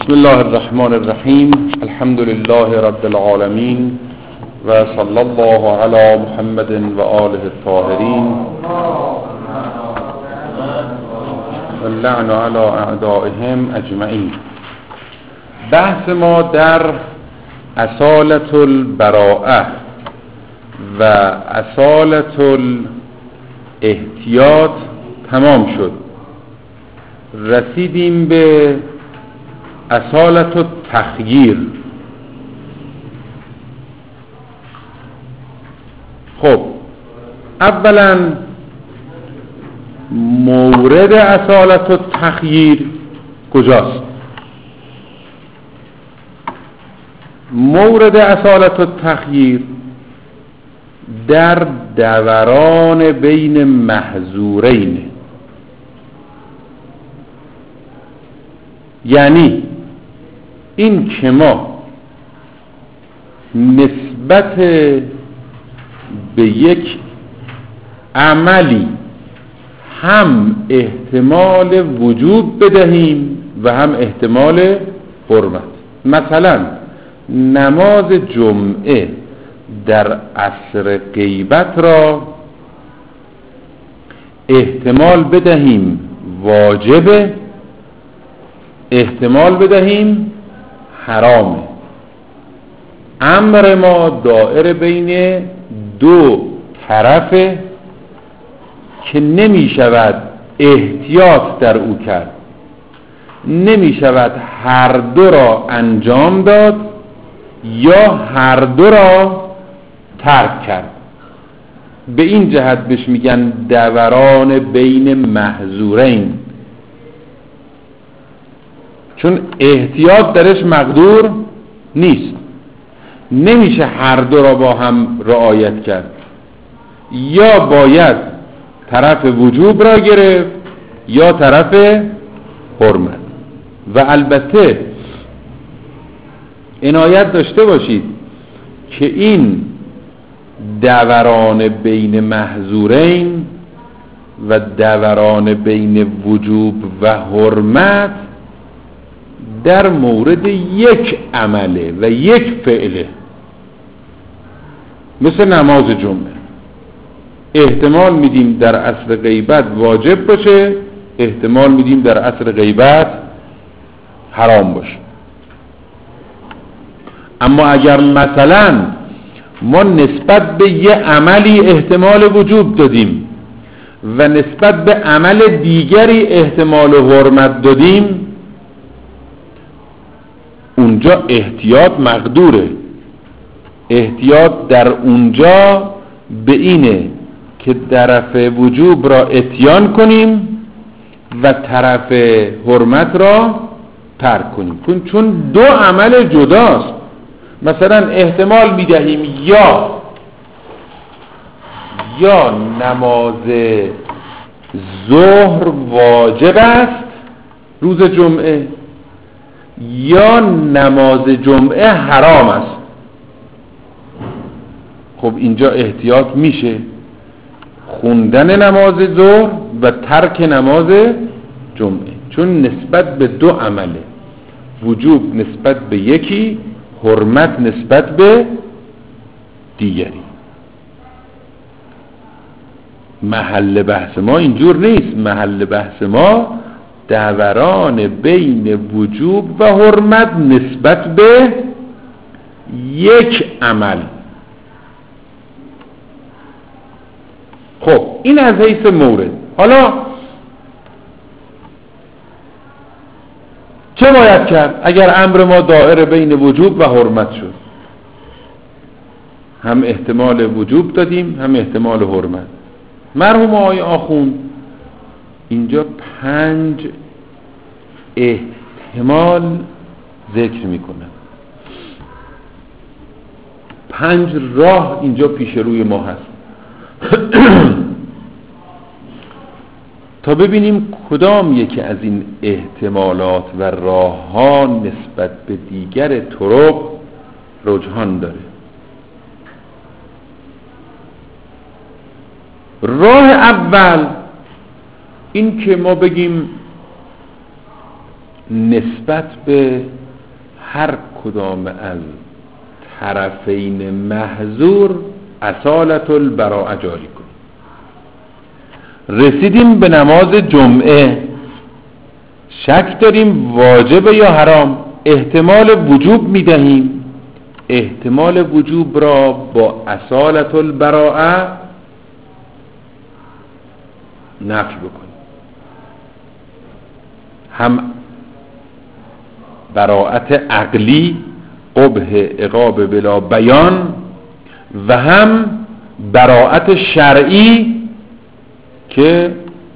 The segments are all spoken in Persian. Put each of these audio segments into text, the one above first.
بسم الله الرحمن الرحیم. الحمد لله رب العالمین و صلی الله علی محمد و آله الطاهرین و اللعن علی اعدائهم اجمعین. بحث ما در اصالة البراءه و اصالة الاحتیاط تمام شد. رسیدیم به اصالة التخییر. خب اولا مورد اصالة التخییر کجاست؟ مورد اصالة التخییر در دوران بین محظورین، یعنی این که ما نسبت به یک عملی هم احتمال وجوب بدهیم و هم احتمال حرمت. مثلا نماز جمعه در عصر غیبت را احتمال بدهیم واجبه، احتمال بدهیم حرامه. امر ما دائر بین دو طرفه که نمی شود احتیاط در او کرد، نمی شود هر دو را انجام داد یا هر دو را ترک کرد. به این جهت بهش میگن دوران بین محظورین، چون احتیاط درش مقدور نیست، نمیشه هر دو را با هم رعایت کرد. یا باید طرف وجوب را گرفت یا طرف حرمت. و البته عنایت داشته باشید که این دوران بین محظورین و دوران بین وجوب و حرمت در مورد یک عمله و یک فعله. مثل نماز جمعه احتمال میدیم در عصر غیبت واجب باشه، احتمال میدیم در عصر غیبت حرام باشه. اما اگر مثلا ما نسبت به یه عملی احتمال وجوب دادیم و نسبت به عمل دیگری احتمال حرمت دادیم، اونجا احتیاط مقدوره. احتیاط در اونجا به اینه که طرف وجوب را اتیان کنیم و طرف حرمت را ترک کنیم، چون دو عمل جداست. مثلا احتمال میدهیم یا نماز ظهر واجب است روز جمعه یا نماز جمعه حرام است. خب اینجا احتیاط میشه خوندن نماز ظهر و ترک نماز جمعه، چون نسبت به دو عمله، وجوب نسبت به یکی، حرمت نسبت به دیگری. محل بحث ما اینجور نیست. محل بحث ما دوران بین وجوب و حرمت نسبت به یک عمل. خب این از حیث مورد. حالا چه باید کرد اگر امر ما دائره بین وجوب و حرمت شد؟ هم احتمال وجوب دادیم هم احتمال حرمت. مرحوم آقای آخوند اینجا 5 احتمال ذکر میکنه. 5 راه اینجا پیش روی ما هست تا ببینیم کدام یکی از این احتمالات و راه ها نسبت به دیگر طرق رجحان داره. راه اول این که ما بگیم نسبت به هر کدام از طرفین محظور اصالت البراءه جاری کنیم. رسیدیم به نماز جمعه، شک داریم واجب یا حرام، احتمال وجوب میدهیم. احتمال وجوب را با اصالت البراءه نفی بکنیم. هم براءت عقلی قبح عقاب بلا بیان و هم براءت شرعی که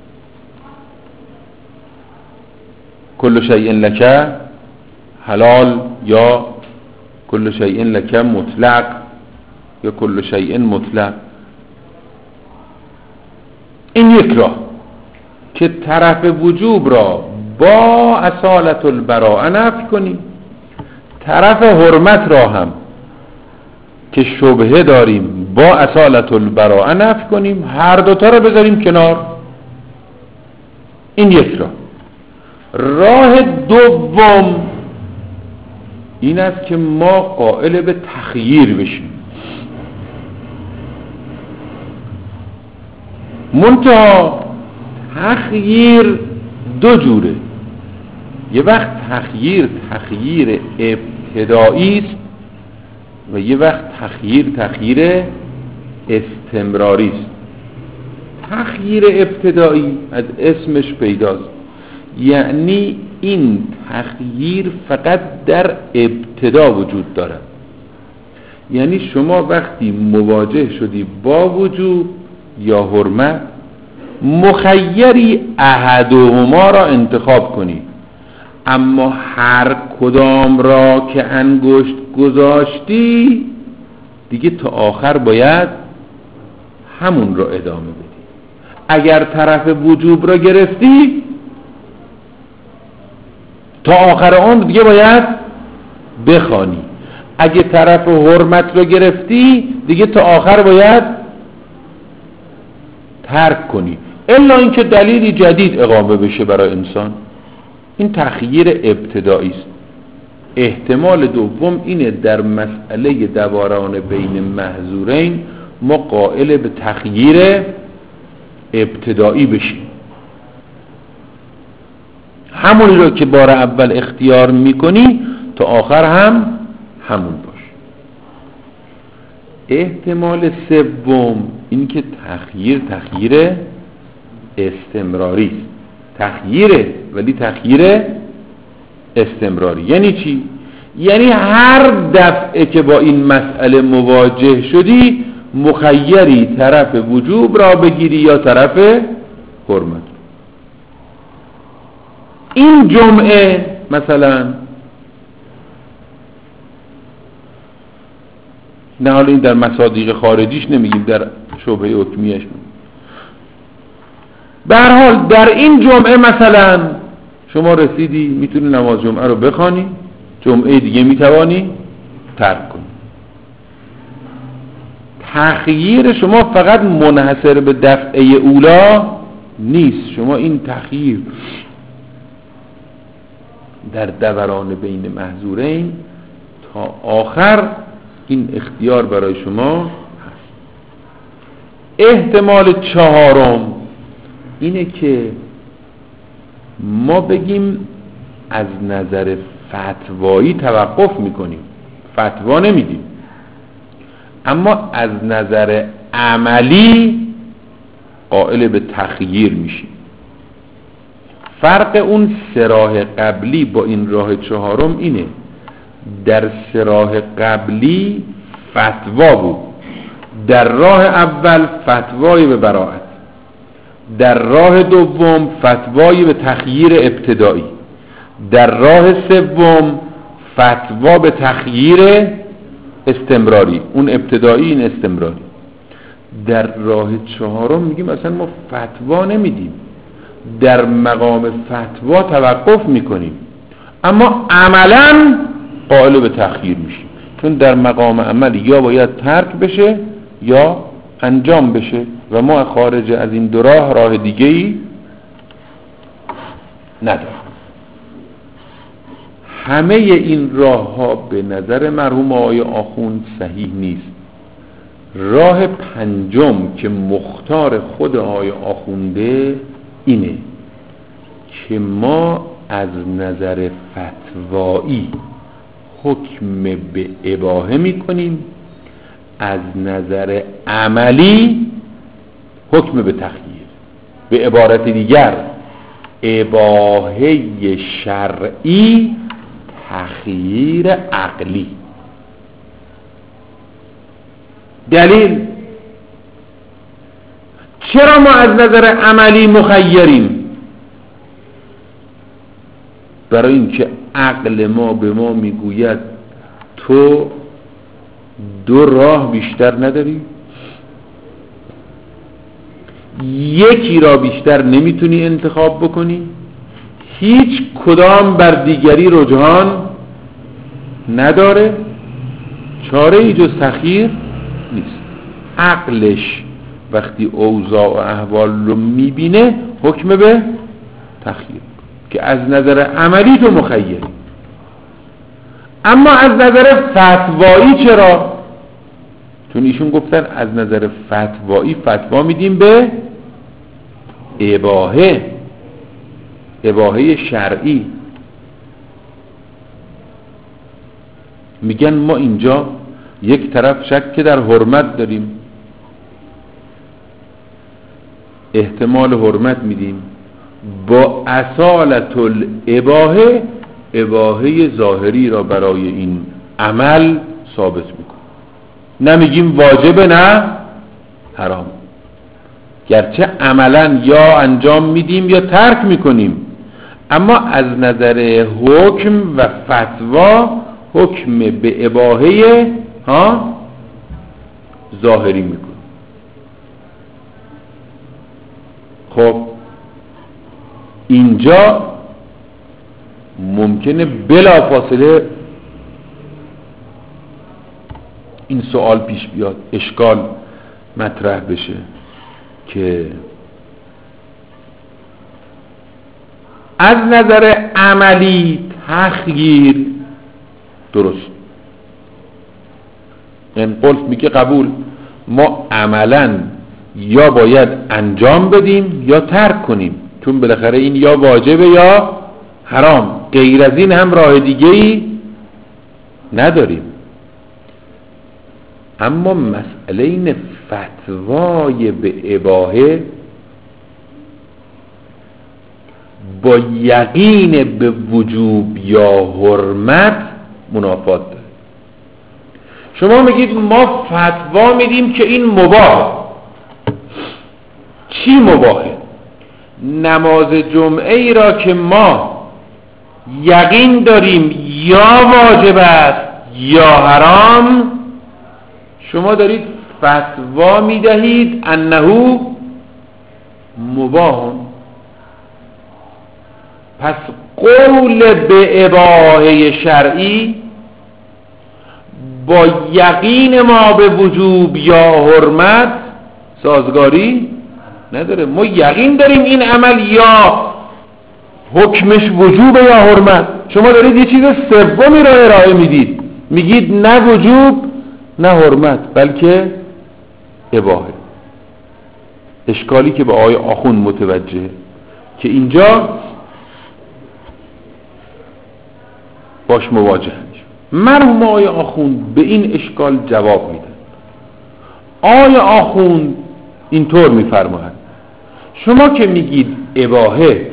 کل شیء لک حلال یا کل شیء لک مطلق یا کل شیء مطلق. این یک راه که طرف وجوب را با اصالت البراءه نفی کنیم، طرف حرمت را هم که شبهه داریم با اصالت البراءه نفی کنیم، هر دوتا را بذاریم کنار. این یک راه. راه دوم این است که ما قائل به تخییر بشیم. منتها تخییر دو جوره. یه وقت تخییر ابتدایی است و یه وقت تخییر استمراری است. تخییر ابتدایی از اسمش پیداست، یعنی این تخییر فقط در ابتدا وجود دارد. یعنی شما وقتی مواجه شدی با وجوب یا حرمت، مخیری احدهما را انتخاب کنی، اما هر کدام را که انگشت گذاشتی دیگه تا آخر باید همون را ادامه بدی. اگر طرف وجوب را گرفتی تا آخر عمر دیگه باید بخوانی. اگه طرف حرمت را گرفتی دیگه تا آخر باید ترک کنی، الا اینکه دلیلی جدید اقامه بشه برای انسان. این تخییر ابتدایی است. احتمال دوم اینه در مسئله دوران بین محظورین ما قائل به تخییر ابتدایی بشیم، همونی رو که بار اول اختیار میکنی تا آخر هم همون باش. احتمال سوم این که تخییر استمراری است. تخییره ولی تخییر استمراری. یعنی چی؟ یعنی هر دفعه که با این مسئله مواجه شدی مخیری طرف وجوب را بگیری یا طرف حرمت. این جمعه مثلا، نه حالا این در مصادیق خارجیش نمیگیم، در شبهه حکمیش میگیم. به هر حال در این جمعه مثلا شما رسیدی میتونی نماز جمعه رو بخوانی، جمعه دیگه میتوانی ترک کنی. تخییر شما فقط منحصر به دفعه اولا نیست. شما این تخییر در دوران بین محظورین تا آخر این اختیار برای شما هست. احتمال چهارم اینه که ما بگیم از نظر فتوایی توقف میکنیم، فتوا نمیدیم، اما از نظر عملی قائل به تخییر میشیم. فرق اون سه راه قبلی با این راه چهارم اینه: در سه راه قبلی فتوا بود، در راه اول فتوایی به براءت، در راه دوم فتوایی به تخییر ابتدایی، در راه سوم فتوا به تخییر استمراری. اون ابتدایی، این استمراری. در راه چهارم میگیم اصلا ما فتوا نمیدیم، در مقام فتوا توقف میکنیم، اما عملا قائل به تخییر میشیم، چون در مقام عمل یا باید ترک بشه یا انجام بشه و ما خارج از این دو راه دیگه‌ای نداریم. همه این راه ها به نظر مرحوم آقای آخوند صحیح نیست. راه پنجم که مختار خود آقای آخونده اینه که ما از نظر فتوایی حکم به اباحه میکنیم، از نظر عملی حکم به تخییر. به عبارت دیگر اباحه شرعی تخییر عقلی. دلیل چرا ما از نظر عملی مخیریم؟ برای اینکه عقل ما به ما میگوید تو دو راه بیشتر نداری، یکی را بیشتر نمیتونی انتخاب بکنی، هیچ کدام بر دیگری رجحان نداره، چاره ای جز تخییر نیست. عقلش وقتی اوضاع و احوال رو میبینه حکم به تخییر که از نظر عملی تو مخیری. اما از نظر فتوایی چرا؟ چون ایشون گفتن از نظر فتوایی فتوا میدیم به اباحه شرعی. میگن ما اینجا یک طرف شک در حرمت داریم، احتمال حرمت میدیم، با اصالت الاباحه اباحه ظاهری را برای این عمل ثابت میکنیم. نمیگیم واجبه نه حرام، گرچه عملا یا انجام میدیم یا ترک میکنیم، اما از نظر حکم و فتوا حکم به اباحه ظاهری میکنیم. خب اینجا ممکنه بلا فاصله این سوال پیش بیاد، اشکال مطرح بشه که از نظر عملی تخییر درست. این قلت میگه قبول، ما عملا یا باید انجام بدیم یا ترک کنیم، چون بالاخره این یا واجبه یا حرام، غیر از این هم راه دیگه‌ای نداریم. اما مسئله این فتوای به اباحه با یقین به وجوب یا حرمت منافات داره. شما میگید ما فتوا میدیم که این مباهه. چی مباهه؟ نماز جمعه ای را که ما یقین داریم یا واجب است یا حرام، شما دارید فتوا میدهید انه مباح. پس قول به اباحه شرعی با یقین ما به وجوب یا حرمت سازگاری نداره. ما یقین داریم این عمل یا حکمش وجوب یا حرمت، شما دارید یه چیز سومی را ارائه میدید، میگید نه وجوب نه حرمت بلکه اباحه. اشکالی که به آقای آخوند متوجه که اینجا باش مواجه میشه. مرحوم آقای آخوند به این اشکال جواب میده. آقای آخوند اینطور میفرماید شما که میگید اباحه،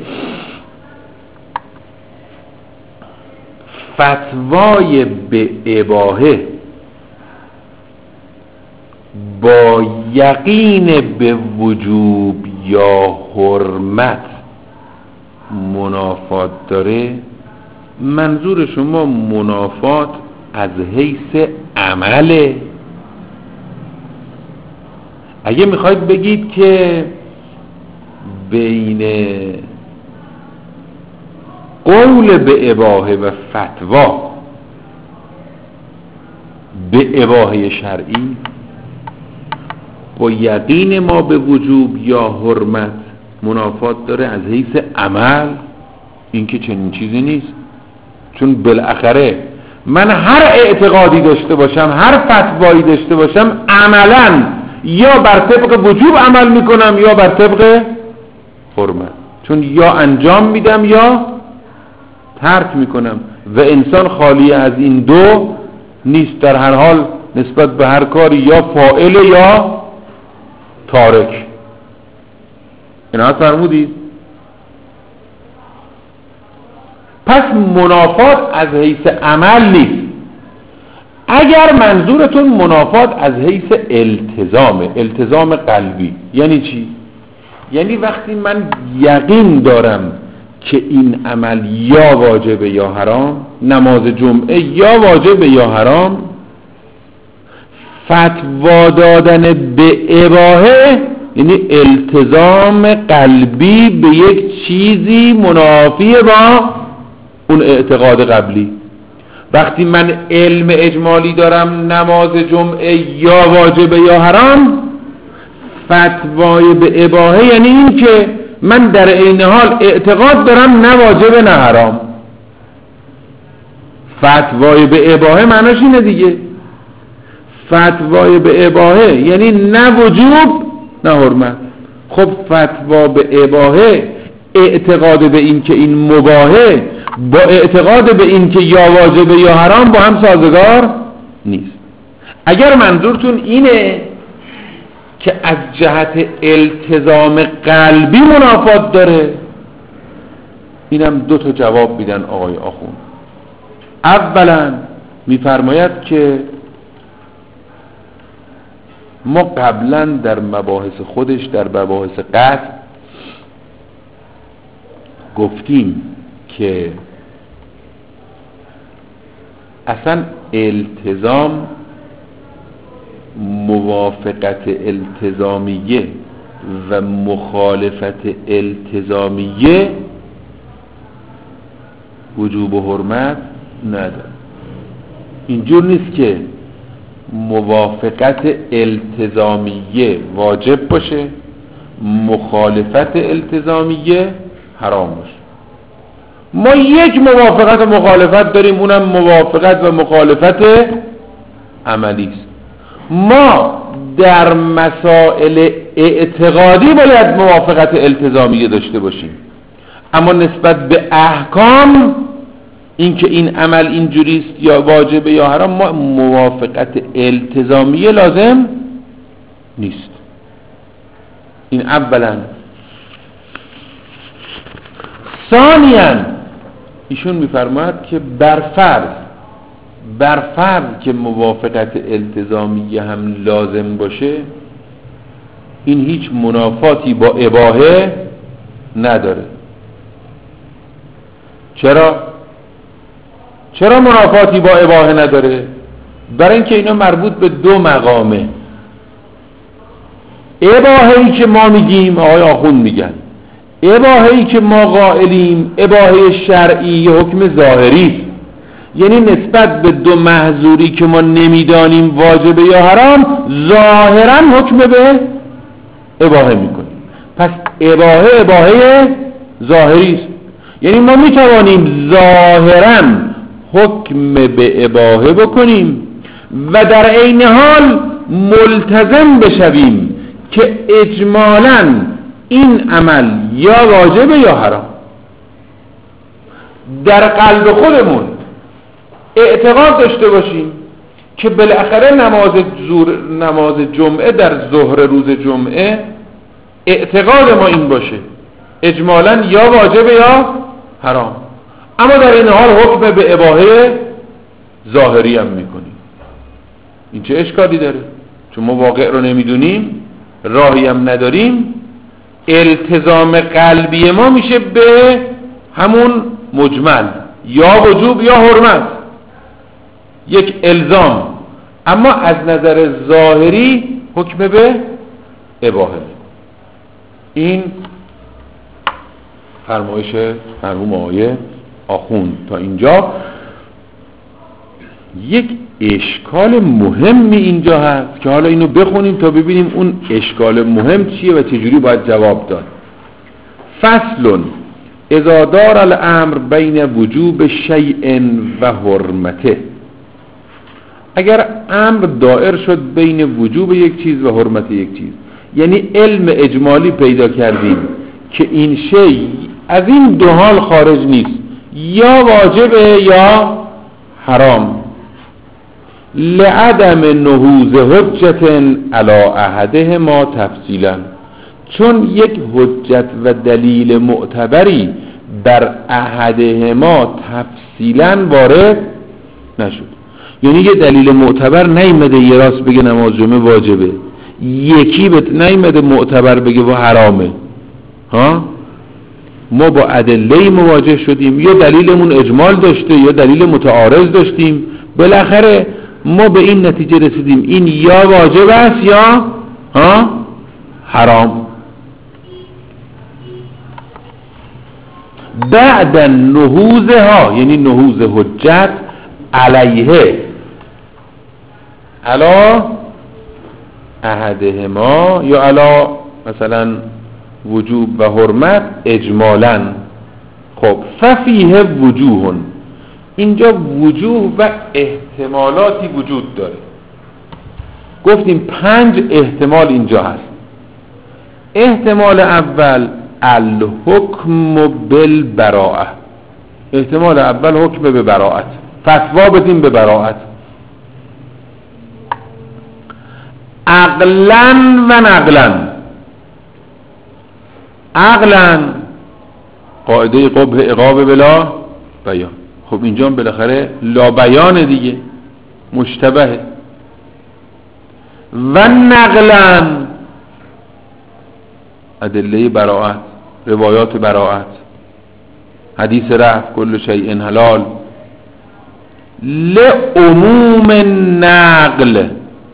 فتوای به اباحه با یقین به وجوب یا حرمت منافات داره. منظور شما منافات از حیث عمله؟ اگه میخواید بگید که بین قول به اباحه و فتوا به اباحه شرعی با یقین ما به وجوب یا حرمت منافات داره از حیث عمل، این که چنین چیزی نیست. چون بالاخره من هر اعتقادی داشته باشم، هر فتوایی داشته باشم، عملا یا بر طبق وجوب عمل میکنم یا بر طبق حرمت، چون یا انجام میدم یا ترک میکنم و انسان خالی از این دو نیست. در هر حال نسبت به هر کاری یا فاعل یا تارک. اینا فرمودید. پس منافات از حیث عمل نیست. اگر منظورتون منافات از حیث التزام قلبی، یعنی چی؟ یعنی وقتی من یقین دارم که این عمل یا واجبه یا حرام، نماز جمعه یا واجبه یا حرام، فتوا دادن به اباحه یعنی التزام قلبی به یک چیزی منافی با اون اعتقاد قبلی. وقتی من علم اجمالی دارم نماز جمعه یا واجبه یا حرام، فتوای به اباحه یعنی این که من در عین حال اعتقاد دارم نه واجبه نه حرام. فتوای به اباحه معناش اینه دیگه. فتوای به اباحه یعنی نه وجوب نه حرمت. خب فتوا به اباحه اعتقاد به این که این مباحه با اعتقاد به این که یا واجبه یا حرام با هم سازگار نیست. اگر منظورتون اینه که از جهت التزام قلبی منافات داره، اینم دو تا جواب میدن آقای آخوند. اولا میفرماید که ما قبلا در مباحث خودش، در مباحث قطع گفتیم که اصلا التزام موافقت التزامیه و مخالفت التزامیه وجوب و حرمت نداره. اینجور نیست که موافقت التزامیه واجب باشه، مخالفت التزامیه حرام باشه. ما یک موافقت و مخالفت داریم، اونم موافقت و مخالفت عملی است. ما در مسائل اعتقادی باید موافقت التزامیه داشته باشیم، اما نسبت به احکام این که این عمل اینجوریست یا واجبه یا حرام ما موافقت التزامیه لازم نیست. این اولا. ثانیاً ایشون میفرماید که بر فرض که موافقت التزامیه هم لازم باشه، این هیچ منافاتی با اباحه نداره. چرا منافاتی با اباحه نداره؟ برای اینکه اینا مربوط به دو مقامه. اباحه‌ای که ما میگیم، آقای آخوند میگن اباحه‌ای که ما قائلیم اباحه شرعی حکم ظاهری، یعنی نسبت به دو محظوری که ما نمیدانیم واجبه یا حرام ظاهرا حکم به اباحه میکنیم. پس اباحه ظاهری است، یعنی ما میتوانیم ظاهرا حکم به اباحه بکنیم و در عین حال ملتزم بشویم که اجمالاً این عمل یا واجبه یا حرام. در قلب خودمون اعتقاد داشته باشیم که بالاخره نماز جمعه در ظهر روز جمعه اعتقاد ما این باشه اجمالاً یا واجبه یا حرام، اما در این حال حکم به اباحه ظاهری هم میکنیم. این چه اشکالی داره؟ چون ما واقع رو نمیدونیم، راهی هم نداریم، التزام قلبی ما میشه به همون مجمل یا وجوب یا حرمت، یک الزام، اما از نظر ظاهری حکم به اباحه. این فرمایش مرحوم آقای آخوند. تا اینجا یک اشکال مهمی اینجا هست که حالا اینو بخونیم تا ببینیم اون اشکال مهم چیه و چجوری باید جواب داد. فصل اذا دار الامر بین وجوب شیء و حرمته، اگر امر دائر شد بین وجوب یک چیز و حرمت یک چیز، یعنی علم اجمالی پیدا کردیم که این شیء از این دو حال خارج نیست، یا واجبه یا حرام، لعدم نهوض حجت علی احدهما تفصیلا، چون یک حجت و دلیل معتبری بر احدهما تفصیلا وارد نشد. یعنی یه دلیل معتبر نیامده یه راست بگه نماز جمعه واجبه، یکی نیامده معتبر بگه و حرامه. ها ما با ادله مواجه شدیم، یا دلیلمون اجمال داشته یا دلیل متعارض داشتیم، بالاخره ما به این نتیجه رسیدیم این یا واجب است یا حرام. بعد نهوضها، یعنی نهوض حجت علیه علا احدهما یا علا مثلا وجوب و حرمت اجمالا. خب ففیه وجوه، اینجا وجوه و احتمالاتی وجود داره. گفتیم 5 احتمال اینجا هست. احتمال اول الحکم بالبراءه، احتمال اول حکم به براءت، فتوا بدیم به براءت، عقلا و نقلا. عقلا قاعده قبح عقاب بلا بیان، خب اینجا بالاخره لا بیان دیگه، مشتبهه. و نقلا ادله براءت، روایات براءت، حدیث رفع کل شیء حلال، لعموم نقل،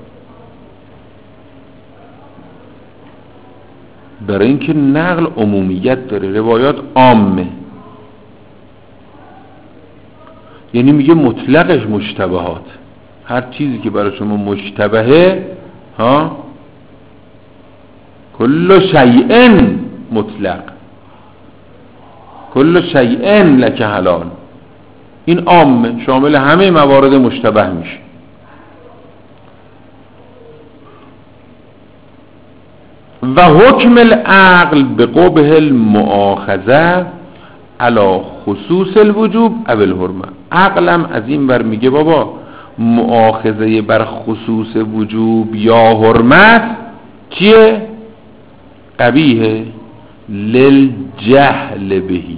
برای اینکه نقل عمومیت داره، روایات عامه، یعنی میگه مطلقش مشتبهات، هر چیزی که برای شما مشتبهه کل شیء مطلق، کل شیء لک حلال، این عامه، شامل همه موارد مشتبه میشه. و حکم العقل به قبح المؤاخذه علی خصوص الوجوب او الحرمه. عقلم از این ور میگه بابا مؤاخذه بر خصوص وجوب یا حرمت چیه؟ قبیحه، للجهل بهی،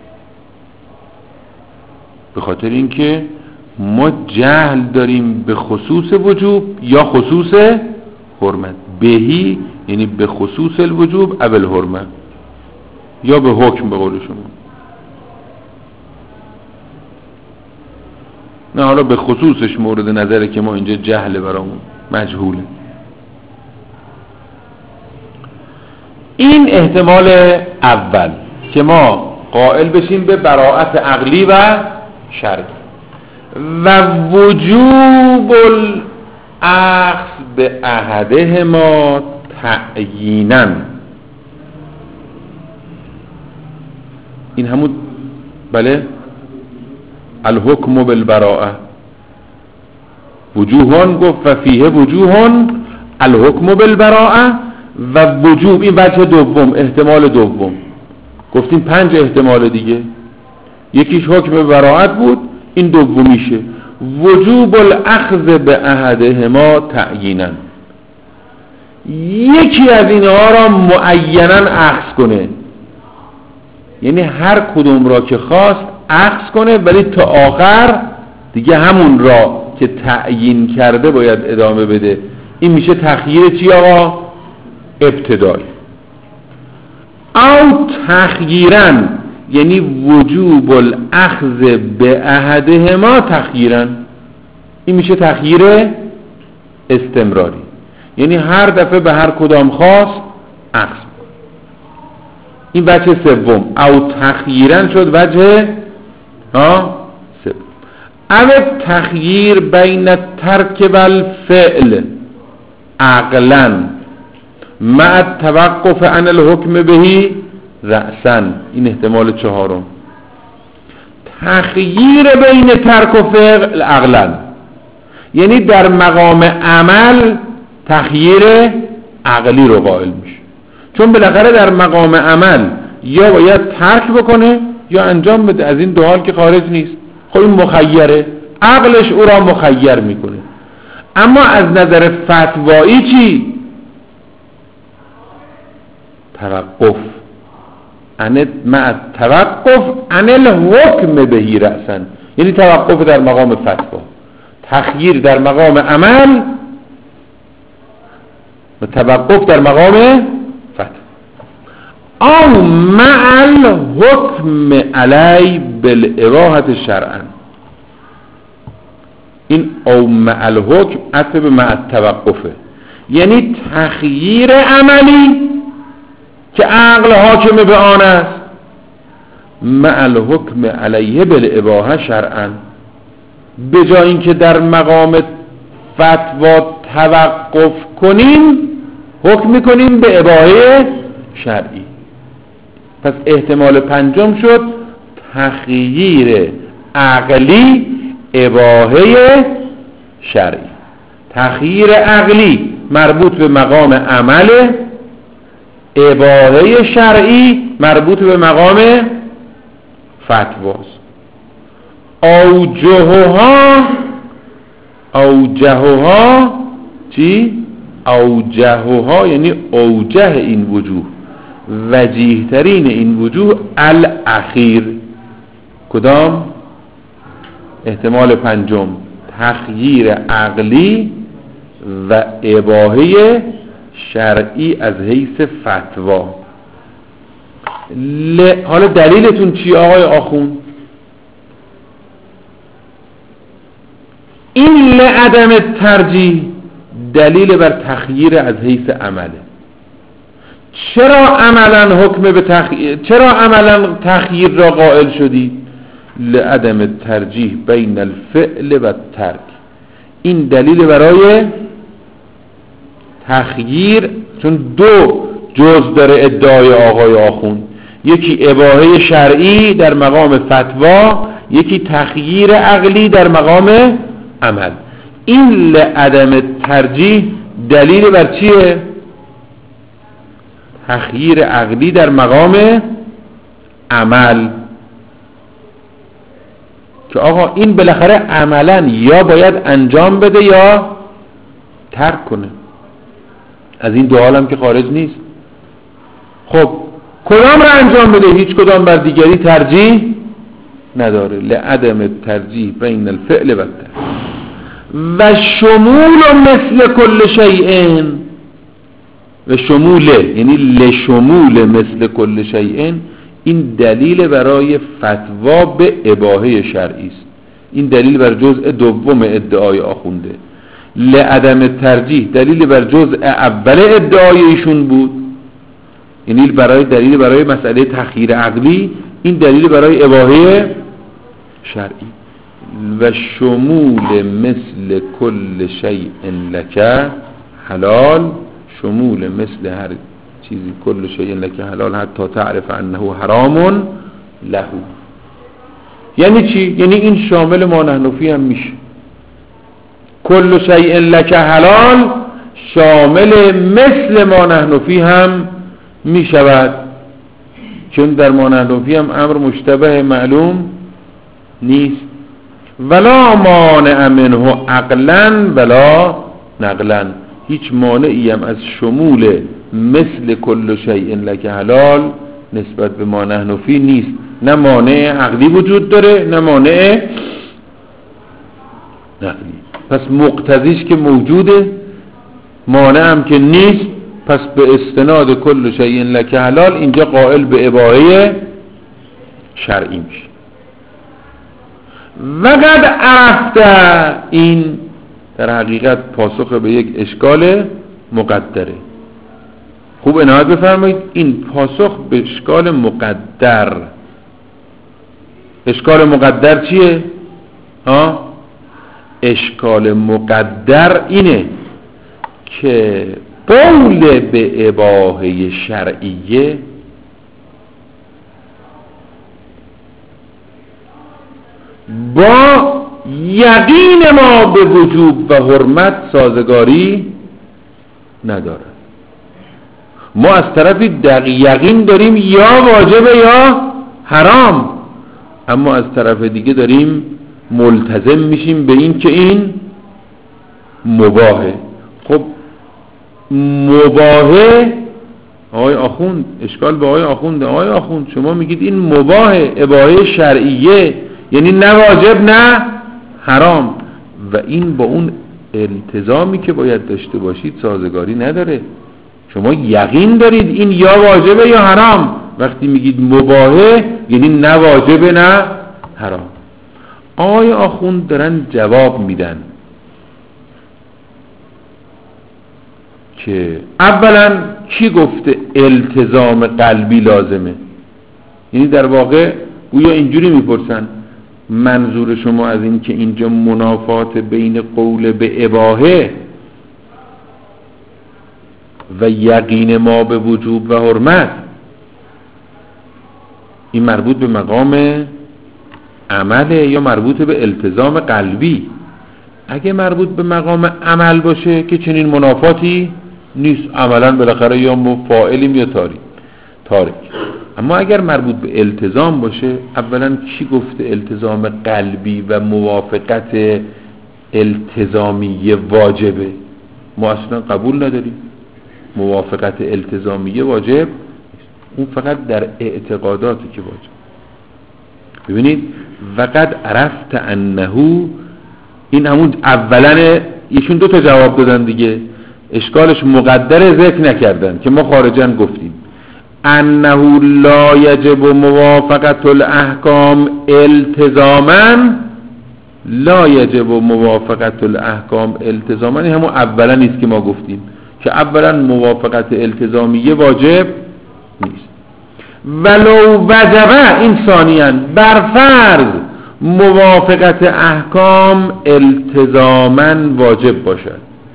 به خاطر اینکه ما جهل داریم به خصوص وجوب یا خصوص حرمت. بهی یعنی به خصوص الوجوب او الحرمه، یا به حکم به قول شما. نه حالا به خصوصش مورد نظره که ما اینجا جهل برامون مجهوله. این احتمال اول که ما قائل بشیم به براءت عقلی و شرعی. و وجوب الاخذ به احدهما تعیینا، این همون بله الحکم بالبراءه. وجوهان گفت و فیه وجوهان الحکم بالبراءه و وجوب، این وجه دوم، احتمال دوم. گفتیم 5 احتمال دیگه، یکیش حکم براءت بود، این دومیشه وجوب الاخذ به احدهما تعیینا، یکی از اینها را معینا اخذ کنه، یعنی هر کدوم را که خواست اخذ کنه، ولی تا آخر دیگه همون را که تعیین کرده باید ادامه بده. این میشه تخییر چی آقا؟ ابتدایی. او تخییرا یعنی وجوب الاخذ به احدهما تخییرا، این میشه تخییر استمراری، یعنی هر دفعه به هر کدام خواست اخذ. این وجه سوم. او تخییرا شد وجه سوم. او تخییر بین ترک و الفعل عقلا مع التوقف عن الحکم بهی رأسن، این احتمال چهارم. تخییر بین ترک و فعل عقلن، یعنی در مقام عمل تخییر عقلی رو قائل میشه، چون بالاخره در مقام عمل یا باید ترک بکنه یا انجام بده، از این دو حال که خارج نیست. خب این مخیره، عقلش او را مخیر میکنه. اما از نظر فتوایی چی؟ توقف، مع توقف عن الحکم بهی رأسن، یعنی توقف در مقام فتوا، تخییر در مقام عمل و توقف در مقام فتوا. او مع الحکم علی بالاباحة شرعا، این او مع الحکم عطف به مع التوقفه، یعنی تخییر عملی که عقل حاکم به آن است، مع الحکم علیه بالاباحة شرعا، به جای اینکه در مقام فتوا توقف کنیم حکم میکنیم به اباحه شرعی. پس احتمال پنجم شد تخییر عقلی اباحه شرعی. تخییر عقلی مربوط به مقام عمله، اباحه شرعی مربوط به مقام فتواست. اوجهها چی؟ اوجهها یعنی اوجه این وجوه، وجیه ترین این وجوه الاخیر. کدام؟ احتمال پنجم، تخییر عقلی و اباحه شرعی از حیث فتوا. حالا دلیلتون چی آقای آخوند؟ این لعدم ترجیح دلیل بر تخییر از حیث عمله. چرا عملا تخییر را قائل شدید؟ لعدم ترجیح بین الفعل و الترک. این دلیل برای تخییر، چون دو جز داره ادعای آقای آخوند، یکی اباحه شرعی در مقام فتوا، یکی تخییر عقلی در مقام عمل. این لعدم ترجیح دلیل بر چیه؟ تخییر عقلی در مقام عمل، که آقا این بالاخره عملا یا باید انجام بده یا ترک کنه، از این دو حالم که خارج نیست. خب کدام را انجام بده؟ هیچ کدام بر دیگری ترجیح نداره. لعدم ترجیح بین الفعل و الترک. و شمول مثل کل شیء، و شمول یعنی لشمول مثل کل شیء، این دلیل برای فتوا به اباحه شرعی است. این دلیل بر جزء دوم ادعای آخونده. لعدم ترجیح دلیل بر جزء اول ادعای ایشون بود، یعنی دلیل برای مسئله تخییر عقلی، این دلیل برای اباحه شرعی. و شمول مثل کل شیء لک حلال، شمول مثل هر چیزی کل شیء لک حلال حتی تعرف انه حرام له. یعنی چی؟ یعنی این شامل ما نحنفی هم میشه. کل شیء لک حلال شامل مثل ما نحنفی هم میشود، چون در ما نحنفی هم امر مشتبه معلوم نیست. ولا مانع منه عقلا ولا نقلا، هیچ مانعی هم از شمول مثل کل شیء لک حلال نسبت به ما نحنفی نیست. نه مانع عقلی وجود داره نه مانع نقلی. پس مقتضیش که موجوده، مانع هم که نیست، پس به استناد کل شیء لک حلال اینجا قائل به اباحه شرعی میشه. وقد عرفته، این در حقیقت پاسخ به یک اشکال مقدره. خوب عنایت بفرمایید، این پاسخ به اشکال مقدر. اشکال مقدر چیه؟ اشکال مقدر اینه که قول به اباحه شرعیه با یقین ما به وجوب و حرمت سازگاری ندارد. ما از طرفی یقین داریم یا واجبه یا حرام، اما از طرف دیگه داریم ملتزم میشیم به این که این مباهه. خب مباهه، آقای آخوند اشکال به آقای آخوند، آقای آخوند شما میگید این مباهه، اباحه شرعیه، یعنی نه واجب نه حرام، و این با اون التزامی که باید داشته باشید سازگاری نداره. شما یقین دارید این یا واجبه یا حرام، وقتی میگید مباهه یعنی نه واجبه نه حرام. آقای آخوند دارن جواب میدن که اولا کی گفته التزام قلبی لازمه؟ یعنی در واقع گویا اینجوری میپرسن منظور شما از این که اینجا منافات بین قول به اباحه و یقین ما به وجوب و حرمت، این مربوط به مقام عمله یا مربوط به التزام قلبی؟ اگه مربوط به مقام عمل باشه که چنین منافاتی نیست، عملا بالاخره یا مفاعلیم یا تارک. اما اگر مربوط به التزام باشه، اولا کی گفته التزام قلبی و موافقت التزامی واجبه؟ ما اصلا قبول نداریم موافقت التزامی واجب، اون فقط در اعتقاداتی که واجب. ببینید وقد عرفت انه، این همون اولا ایشون دو تا جواب دادن دیگه، اشکالش مقدر ذکر نکردن که ما خارجاً گفتیم انه لا یجب موافقت الاحکام التزاما، لا یجب موافقت الاحکام التزاما، این همون اولا نیست که ما گفتیم که اولا موافقت التزامیه واجب نیست. ولو وجبه، این ثانیاً برفرض موافقت احکام التزاما واجب باشد،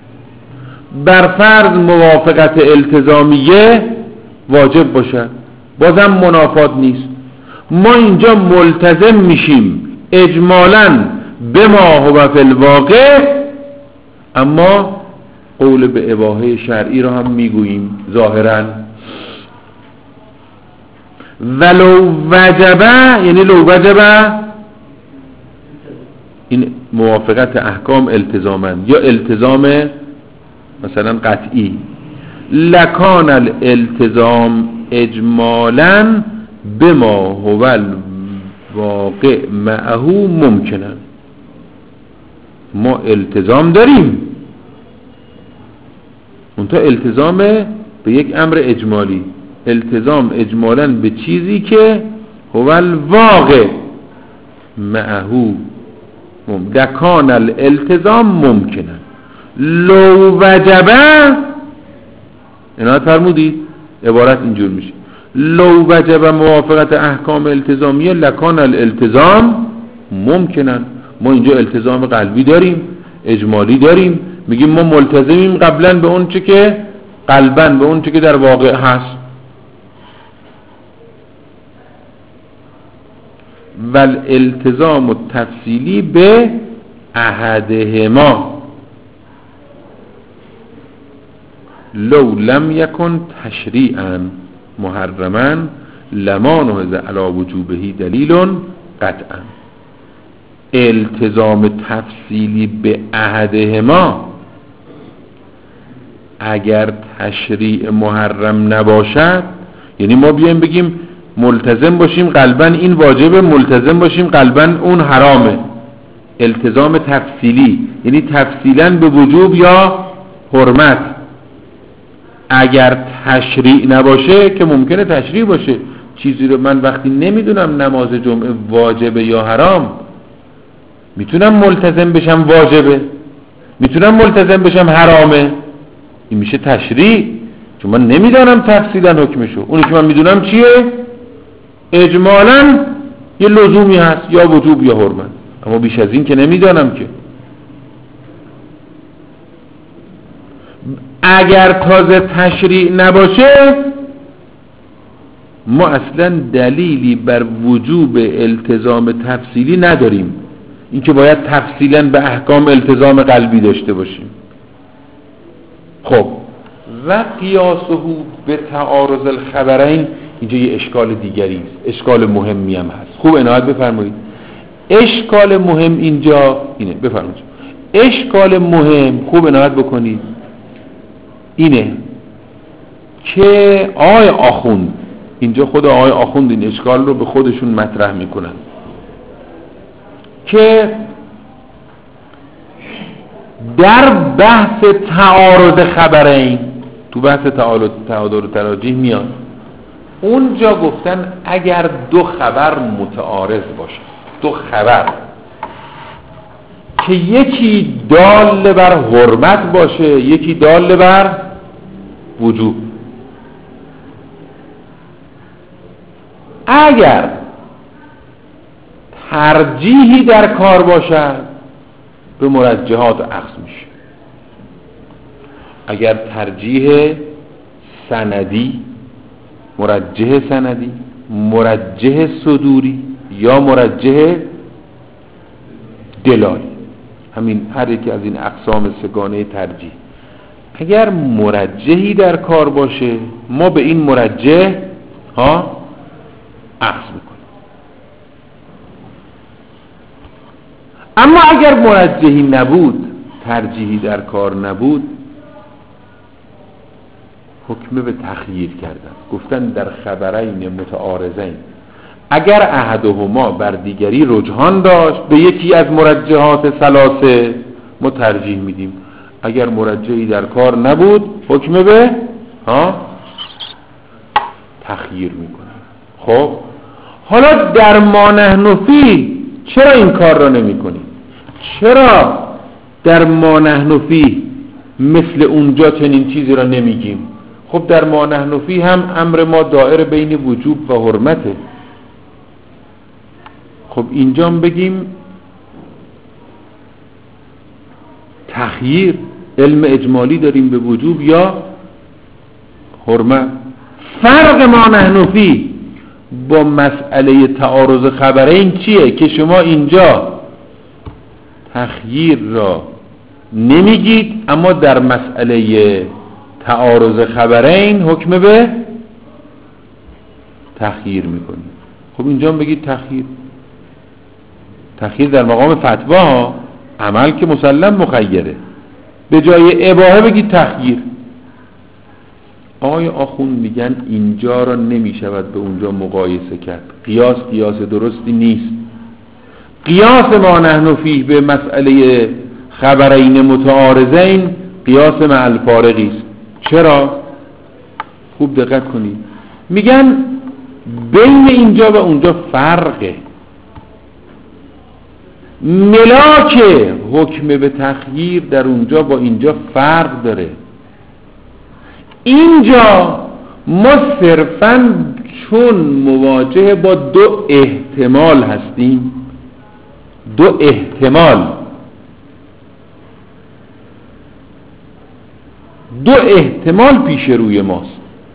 برفرض موافقت التزامیه واجب باشد، بازم منافات نیست. ما اینجا ملتزم میشیم اجمالاً به ما هو فی الواقع، اما قول به اباحه شرعی را هم میگوییم ظاهراً. ولو وجبه، یعنی لو وجبه، این موافقت احکام التزاما یا التزام مثلا قطعی، لکان الالتزام اجمالا بما هو الواقع معه ممکنن. ما التزام داریم، اونتا التزام به یک امر اجمالی، التزام اجمالا به چیزی که هو الواقع معه لکان الالتزام ممکنن. لو وجبه، اینا فرمودید عبارت اینجور میشه، لو وجب موافقت احکام التزامیه لکان الالتزام ممکنن. ما اینجا التزام قلبی داریم، اجمالی داریم، میگیم ما ملتزمیم قبلا به اون چه که قلبا، به اون چه که در واقع هست. والالتزام التفصیلی به احدهما لو لم یکن تشریعا محرما لما نهض علی وجوبه دلیل قطعا. التزام تفصیلی به احدهما اگر تشریع محرم نباشد، یعنی ما بیایم بگیم ملتزم باشیم قلبا این واجبه، ملتزم باشیم قلبا اون حرامه، التزام تفصیلی یعنی تفصیلا به وجوب یا حرمت. اگر تشریع نباشه که ممکنه تشریع باشه، چیزی رو من وقتی نمیدونم نماز جمعه واجبه یا حرام، میتونم ملتزم بشم واجبه، میتونم ملتزم بشم حرامه، این میشه تشریع، چون من نمیدانم تفصیلا حکمشو. اونی که من میدونم چیه؟ اجمالاً یه لزومی هست یا وجوب یا حرمت، اما بیش از این که نمیدانم که. اگر تازه تشریع نباشه ما اصلا دلیلی بر وجوب التزام تفصیلی نداریم، این که باید تفصیلا به احکام التزام قلبی داشته باشیم. خب و قیاسه به تعارض الخبرین، اینجا یه اشکال دیگری است، اشکال مهمی هم هست. خوب عنایت بفرمایید. اشکال مهم اینجا اینه، بفرمایید. اشکال مهم خوب عنایت بکنید اینه که آقای آخوند، اینجا خود آقای آخوند این اشکال رو به خودشون مطرح میکنن که در بحث تعارض خبرین، تو بحث تعارض تراجیح میاد، اونجا گفتن اگر دو خبر متعارض باشه، دو خبر که یکی دال بر حرمت باشه یکی دال بر وجوب، اگر ترجیحی در کار باشد به مرجحات اخذ میشه. اگر ترجیح سندی، مرجح سندی، مرجح صدوری یا مرجح دلالی، همین هر یکی از این اقسام سگانه ترجیح، اگر مرجحی در کار باشه ما به این مرجح اخذ میکنیم. اما اگر مرجحی نبود، ترجیحی در کار نبود، حکم به تخییر کردن. گفتن در خبرین متعارضین اگر احدهما بر دیگری رجحان داشت به یکی از مرجحات ثلاثه ما ترجیح میدیم، اگر مرجحی در کار نبود حکم به تخییر میکنیم. خب حالا در ما نحن فیه چرا این کار را نمی کنیم؟ چرا در ما نحن فیه مثل اونجا چنین چیزی را نمیگیم؟ خب در ما نحن فیه هم امر ما دائر بین وجوب و حرمته. خب اینجا بگیم تخییر، علم اجمالی داریم به وجوب یا حرمت. فرق ما نحن فیه با مسئله تعارض خبرین چیه؟ که شما اینجا تخییر را نمیگید اما در مسئله تعارض خبرین حکم به تخییر میکنید. خب اینجا بگید تخییر، تخییر در مقام فتوا، عمل که مسلم مخیره، به جای اباحه بگید تخییر. آقای آخوند میگن اینجا را نمیشود به اونجا مقایسه کرد، قیاس درستی نیست. قیاس ما نحن فیه به مسئله خبرین متعارضین قیاس مع الفارقی است. چرا؟ خوب دقت کنید، میگن بین اینجا و اونجا فرقه، ملاک حکم به تخییر در اونجا با اینجا فرق داره. اینجا ما صرفاً چون مواجه با دو احتمال هستیم، دو احتمال پیش روی ماست،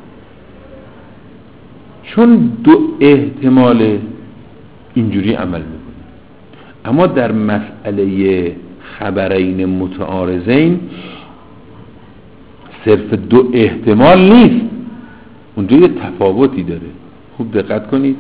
چون دو احتمال اینجوری عمل میکنیم. اما در مسئله خبرین متعارضین صرف دو احتمال نیست، اونجا یه تفاوتی داره. خوب دقت کنید،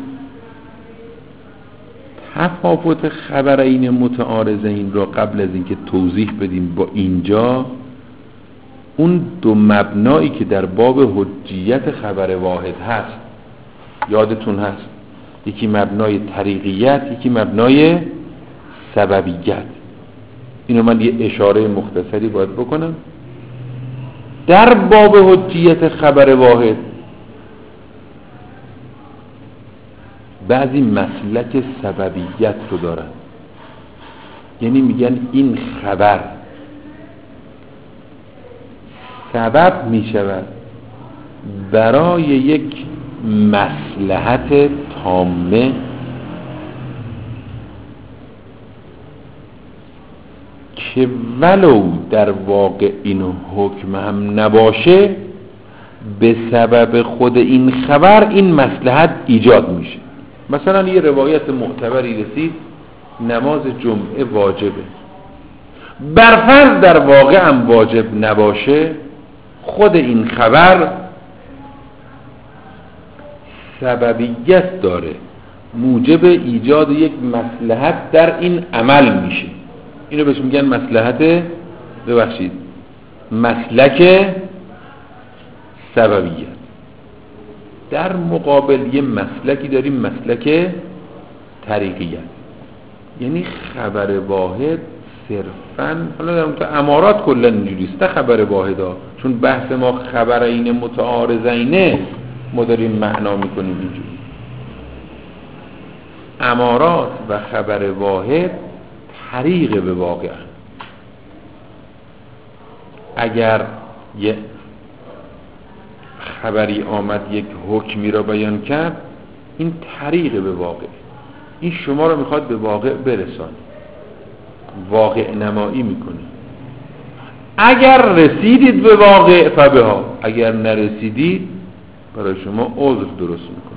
تفاوت خبرین متعارضین را قبل از اینکه توضیح بدیم با اینجا، اون دو مبنایی که در باب حجیت خبر واحد هست یادتون هست، یکی مبنای طریقیت، یکی مبنای سببیت. اینو من یه اشاره مختصری باید بکنم. در باب حجیت خبر واحد بعضی مسلک سببیت رو دارن، یعنی میگن این خبر سبب میشود برای یک مصلحت تامه که ولو در واقع این حکم هم نباشه، به سبب خود این خبر این مصلحت ایجاد میشه. مثلا یه روایت معتبری رسید نماز جمعه واجبه، برفرض در واقع هم واجب نباشه، خود این خبر سببیت داره، موجب ایجاد یک مصلحت در این عمل میشه. اینو بهش میگن مصلحت، ببخشید، مسلک سببیت. در مقابل یه مسلکی داریم، مسلک طریقیت، یعنی خبر واحد صرفاً، حالا در مورد امارات کلا اینجوریست، نه خبر واحدا، چون بحث ما خبرین متعارضینه ما داریم معنا میکنیم اینجوری. امارات و خبر واحد طریق به واقع. اگر یه خبری آمد یک حکمی را بیان کرد، این طریق به واقع، این شما را میخواد به واقع برسانه، واقع نمایی میکنه. اگر رسیدید به واقع فبها، اگر نرسیدید برای شما عذر درست میکنه.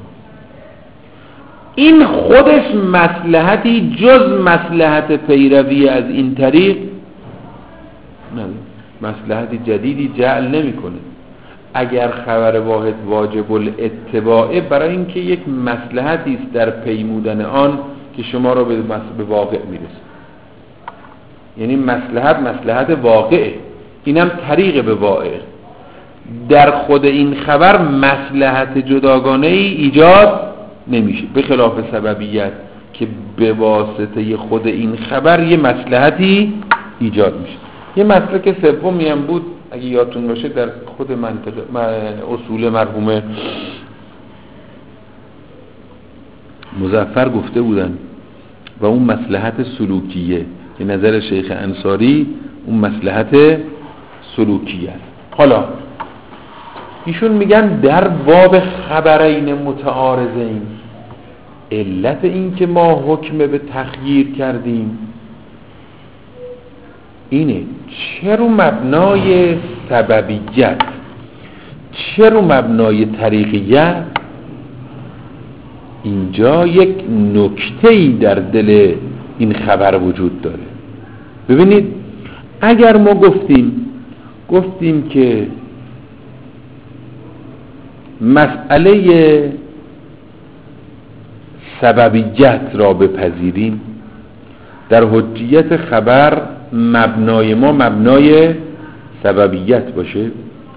این خودش مصلحتی جز مصلحت پیروی از این طریق نه، مصلحتی جدیدی جعل نمیکنه. اگر خبر واحد واجب الاتباعه، برای اینکه یک مصلحتی است در پیمودن آن که شما را به واقع میرسه، یعنی مصلحت واقعه، اینم طریق به واقع. در خود این خبر مصلحت جداگانه ای ایجاد نمیشه، به خلاف سببیت که به واسطه خود این خبر یه مصلحتی ایجاد میشه. یه مسلک سومی هم بود اگه یادتون باشه، در خود اصول مرحوم مظفر گفته بودن و اون مصلحت سلوکیه، که نظر شیخ انصاری اون مصلحت سلوکیه. حالا ایشون میگن در باب خبرین متعارضین، علت این که ما حکم به تخییر کردیم اینه، چه رو مبنای سببیت چه رو مبنای طریقیت، اینجا یک نکته‌ای در دل این خبر وجود داره. ببینید، اگر ما گفتیم که مسئله سببیت را بپذیریم، در حجیت خبر مبنای ما مبنای سببیت باشه،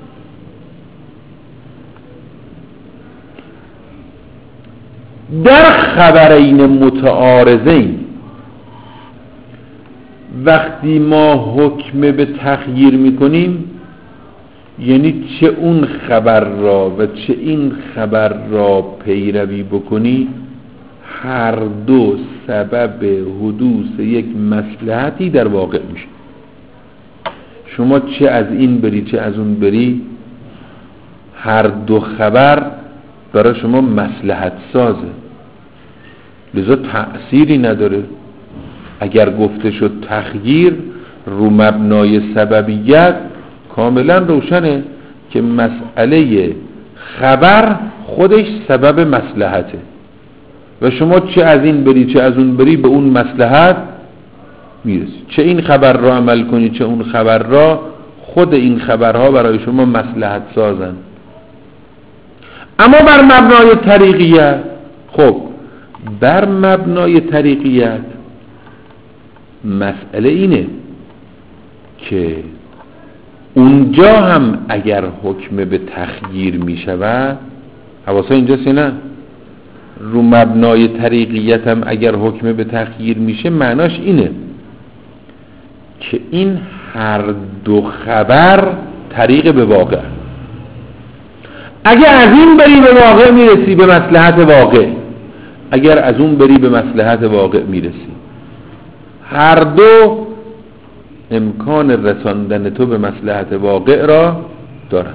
در خبرین متعارضین وقتی ما حکم به تخییر میکنیم، یعنی چه اون خبر را و چه این خبر را پیروی بکنی، هر دو سبب حدوث یک مصلحتی در واقع میشه. شما چه از این بری چه از اون بری، هر دو خبر برای شما مصلحت سازه، لذا تأثیری نداره. اگر گفته شد تخییر رو مبنای سببیت، کاملا روشنه که مسئله خبر خودش سبب مصلحته و شما چه از این بری چه از اون بری به اون مصلحت میرسی. چه این خبر را عمل کنی چه اون خبر را، خود این خبرها برای شما مصلحت سازن. اما بر مبنای طریقیت، خب بر مبنای طریقیت مسئله اینه که اونجا هم اگر حکم به تخییر می شود، حواسا اینجاست نه، رو مبنای طریقیت هم اگر حکم به تخییر میشه، معناش اینه که این هر دو خبر طریق به واقع. اگر از این بری به واقع میرسی به مصلحت واقع، اگر از اون بری به مصلحت واقع میرسی، هر دو امکان رساندن تو به مصلحت واقع را دارن.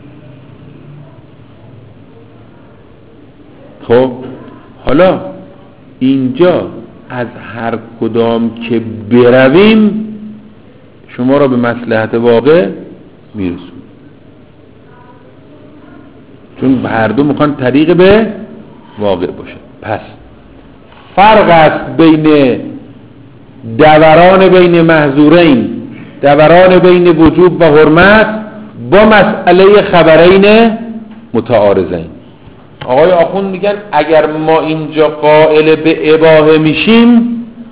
خب حالا اینجا از هر کدام که برویم شما را به مصلحت واقع میرسون، چون هر دو میخوان طریق به واقع باشه. پس فرق است بین دوران بین محظورین، دوران بین وجوب و حرمت با مسئله خبرین متعارضین. آقای آخوند میگن اگر ما اینجا قائل به اباحه میشیم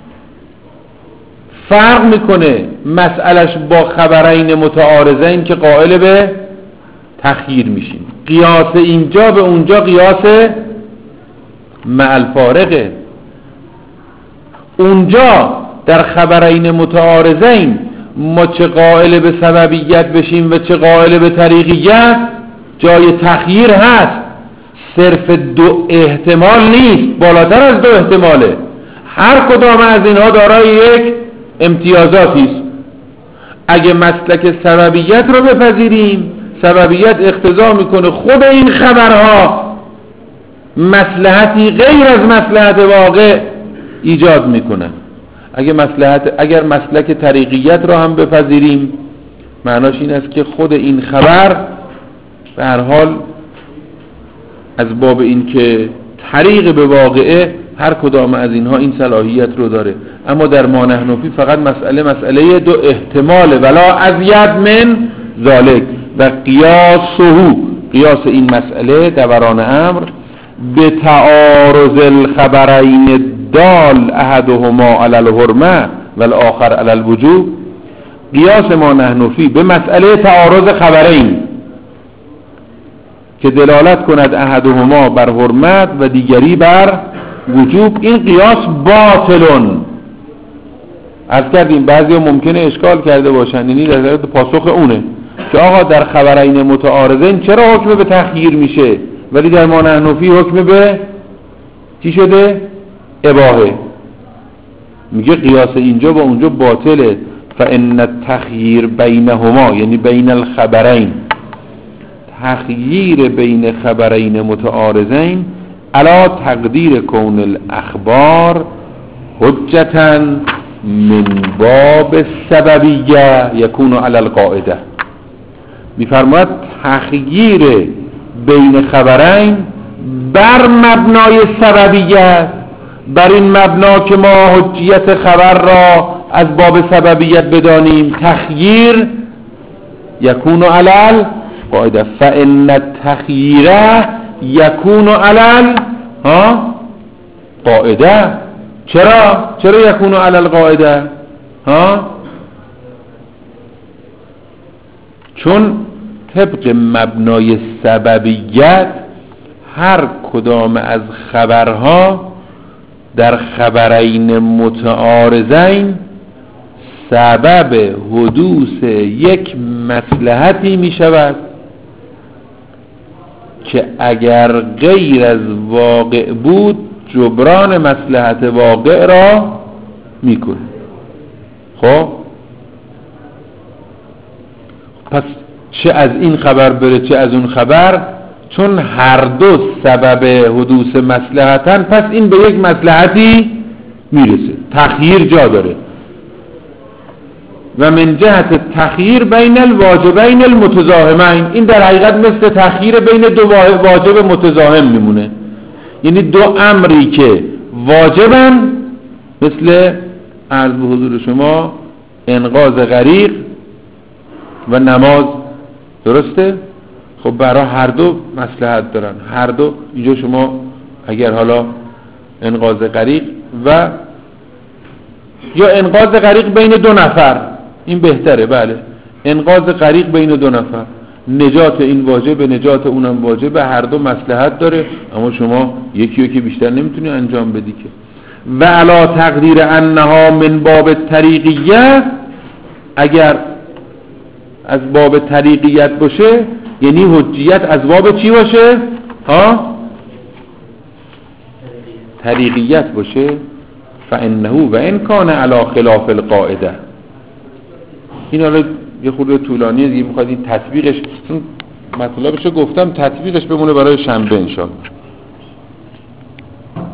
فرق میکنه مسئلهش با خبرین متعارضین که قائل به تخییر میشیم. قیاس اینجا به اونجا قیاس مع الفارقه. اونجا در خبرین متعارضین ما چه قائل به سببیت بشیم و چه قائل به طریقیت جای تخییر هست، صرف دو احتمال نیست، بالاتر از دو احتماله. هر کدام از اینها دارای یک امتیازاتی است. اگه مسلک سببیت رو بپذیریم، سببیت اقتضا میکنه خود این خبرها مصلحتی غیر از مصلحت واقع ایجاد میکنن. اگر مسلک طریقیت رو هم بپذیریم معناش این است که خود این خبر به هر حال از باب این که طریق به واقعه هر کدام از اینها این صلاحیت رو داره. اما در ما نحن فی فقط مسئله دو احتمال ولا ازید من ذالک و قیاس این مسئله دوران امر به تعارض الخبرین دال احدهما علی الحرمه و الاخر علی الوجوب. قیاس ما نحن فی به مسئله تعارض خبرین که دلالت کند احدهما بر حرمت و دیگری بر وجوب، این قیاس باطلون. عرض کردیم بعضی ممکنه اشکال کرده باشن، یعنی در پاسخ اونه که آقا در خبرین متعارضین چرا حکم به تخییر میشه ولی در ما نحن فی حکم به چی شده؟ اباحه. میگه قیاس اینجا با اونجا باطله. فان التخییر بینهما یعنی بین الخبرین، تخییر بین خبرین متعارضین علا تقدیر کون الاخبار حجتا من باب سببیه یکون علی القاعده. میفرماید تخییر بین خبرین بر مبنای سببیت، بر این مبنا که ما حجیت خبر را از باب سببیت بدانیم، تخییر یکون علی القاعده. فان التخییر یکون علی القاعده. چرا یکون علی القاعده؟ چون طبق مبنای سببیت هر کدام از خبرها در خبرین متعارضین سبب حدوث یک مصلحتی می شود که اگر غیر از واقع بود جبران مصلحت واقع را می کنه. خب پس چه از این خبر بره چه از اون خبر، چون هر دو سبب حدوث مصلحتن، پس این به یک مصلحتی میرسه. تخییر جا داره. و من جهت تخییر بین الواجبین المتزاحمین، این در حقیقت مثل تخییر بین دو واجب متزاحم میمونه. یعنی دو امری که واجبن، مثل عرض به حضور شما انقاذ غریق و نماز، درسته؟ خب برای هر دو مصلحت دارن. هر دو اینجا شما اگر حالا انقاذ غریق و یا انقاذ غریق بین دو نفر، این بهتره. بله، انقاذ غریق بین دو نفر، نجات این واجب نجات اونم واجب، هر دو مصلحت داره، اما شما یکی که بیشتر نمیتونی انجام بدی که. و علا تقدیر انها من باب طریقیه، اگر از باب طریقیت باشه یعنی حجیت از باب چی باشه؟ طریقیت باشه. فانه و ان کان علی خلاف القاعده. این حالا یه خورده طولانیه دیگه، میخواد این تطبیقش، چون مطلبشو گفتم، تطبیقش بمونه برای شنبه انشاءالله.